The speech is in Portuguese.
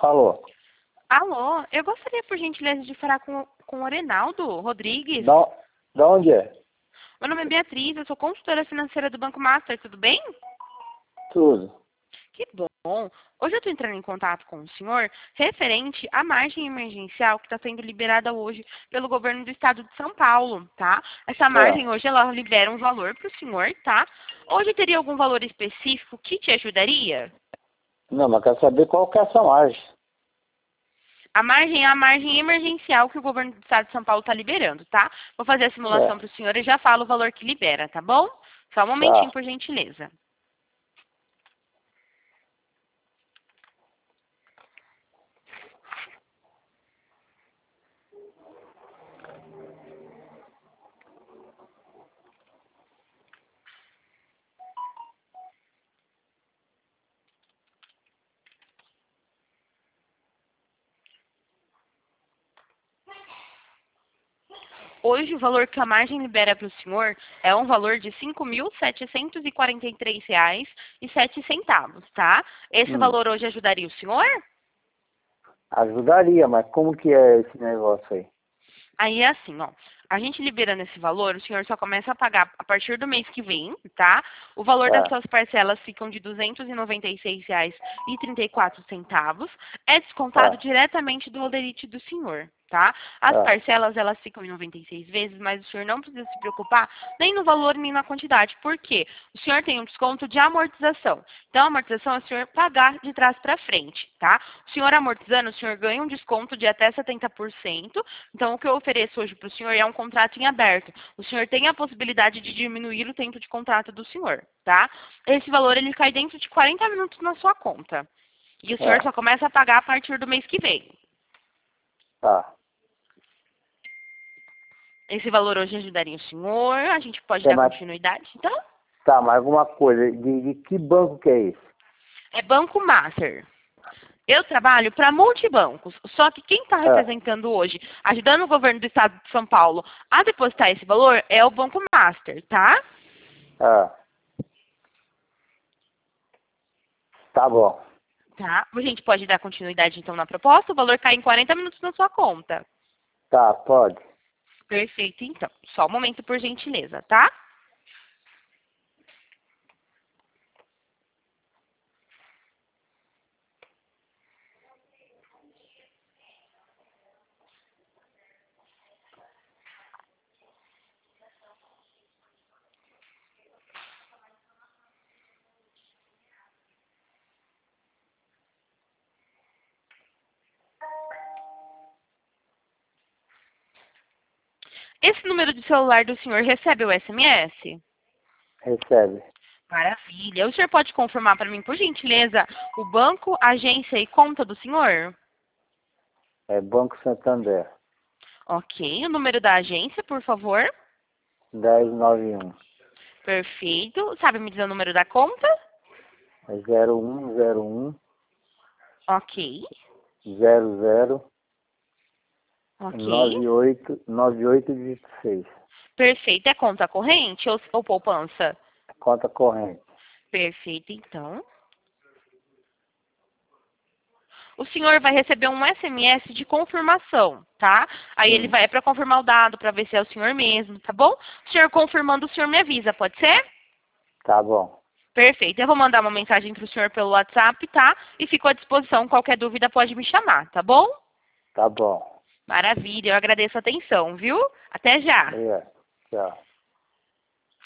Alô? Alô, eu gostaria, por gentileza, de falar com o Arenaldo Rodrigues. Da onde é? Meu nome é Beatriz, eu sou consultora financeira do Banco Master, tudo bem? Tudo. Que bom. Hoje eu estou entrando em contato com o senhor referente à margem emergencial que está sendo liberada hoje pelo governo do estado de São Paulo, tá? Essa margem hoje, ela libera um valor para o senhor, tá? Hoje teria algum valor específico que te ajudaria? Não, mas quero saber qual que é essa margem. A margem é a margem emergencial que o governo do estado de São Paulo está liberando, tá? Vou fazer a simulação para o senhor e já falo o valor que libera, tá bom? Só um momentinho, Tá. por gentileza. Hoje, o valor que a margem libera para o senhor é um valor de R$ 5.743,07, tá? Esse valor hoje ajudaria o senhor? Ajudaria, mas como que é esse negócio aí? Aí é assim, ó. A gente liberando esse valor, o senhor só começa a pagar a partir do mês que vem, tá? O valor das Tá. suas parcelas ficam de R$ 296,34. É descontado Tá. diretamente do holerite do senhor, tá? As Tá. parcelas, elas ficam em 96 vezes, mas o senhor não precisa se preocupar nem no valor nem na quantidade. Por quê? O senhor tem um desconto de amortização. Então, a amortização é o senhor pagar de trás para frente, tá? O senhor amortizando, o senhor ganha um desconto de até 70%. Então, o que eu ofereço hoje para o senhor é um contrato em aberto. O senhor tem a possibilidade de diminuir o tempo de contrato do senhor, tá? Esse valor, ele cai dentro de 40 minutos na sua conta. E o senhor só Tá. começa a pagar a partir do mês que vem. Tá. Esse valor hoje ajudaria o senhor, a gente pode É, dar mas, continuidade, então? tá, mas alguma coisa. De que banco que é esse? É Banco Master. Eu trabalho para multibancos, só que quem está Ah, representando hoje, ajudando o governo do estado de São Paulo a depositar esse valor, é o Banco Master, tá? ah. Tá bom. Tá? A gente pode dar continuidade, então, na proposta, o valor cai em 40 minutos na sua conta. Tá, pode. Perfeito, então. Só um momento, por gentileza, tá? Esse número de celular do senhor recebe o SMS? Recebe. Maravilha. O senhor pode confirmar para mim, por gentileza, o banco, agência e conta do senhor? É Banco Santander. Ok. O número da agência, por favor? 1091. Perfeito. Sabe me dizer o número da conta? É 0101 Ok. 00 Ok. 9816. Perfeito. É conta corrente ou poupança? Conta corrente. Perfeito, então. O senhor vai receber um SMS de confirmação, tá? Aí ele vai para confirmar o dado, para ver se é o senhor mesmo, tá bom? O senhor confirmando, o senhor me avisa, pode ser? Tá bom. Perfeito. Eu vou mandar uma mensagem para o senhor pelo WhatsApp, tá? E fico à disposição. Qualquer dúvida pode me chamar, tá bom? Tá bom. Maravilha. Eu agradeço a atenção, viu? Até já. Obrigado. Tchau.